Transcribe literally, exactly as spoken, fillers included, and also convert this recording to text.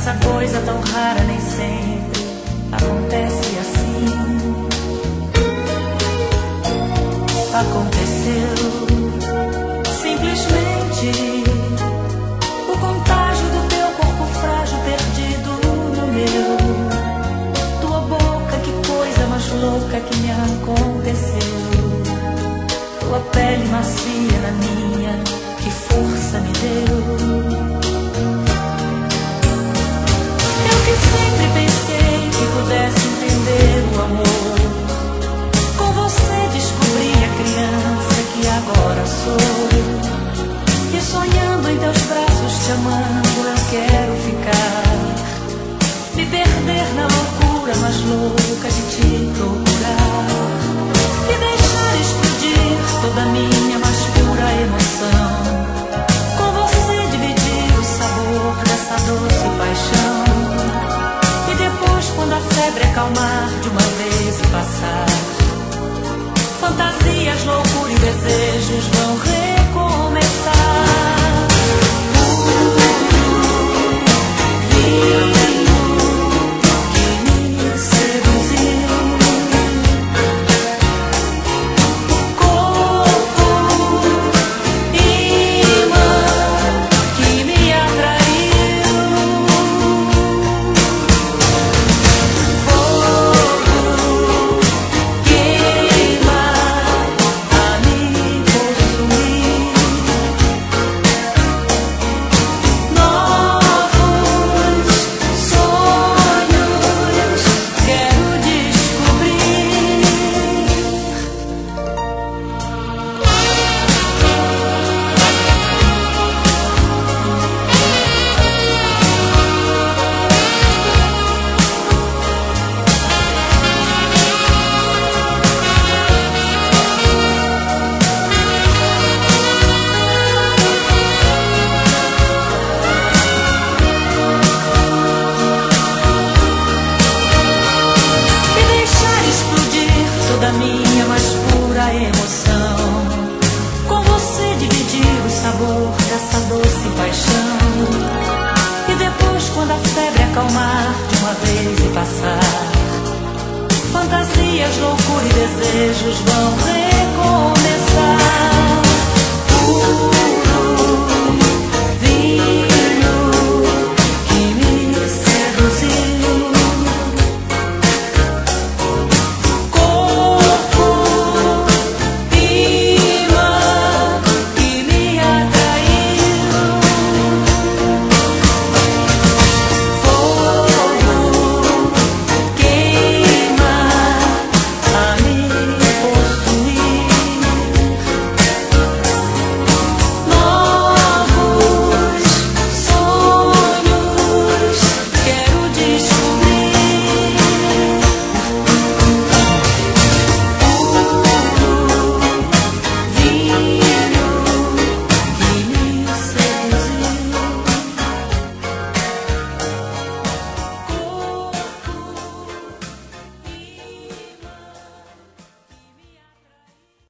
essa coisa tão rara nem sempre acontece assim. Aconteceu simplesmente o contágio do teu corpo frágil perdido no meu. Tua boca, que coisa mais louca que me aconteceu. Tua pele macia na minha, que força me deu. Eu que sempre pensei que pudesse entender o amor, com você descobri a criança que agora sou. E sonhando em teus braços, te amando, eu quero ficar, me perder na loucura mais louca de te procurar, e deixar explodir toda a minha mais pura emoção, com você dividir o sabor dessa doce paixão. E depois, quando a febre acalmar de uma vez e passar, fantasias, loucura e desejos vão recomeçar. Da minha mais pura emoção, com você dividir o sabor dessa doce paixão. E depois, quando a febre acalmar de uma vez e passar, fantasias, loucura e desejos vão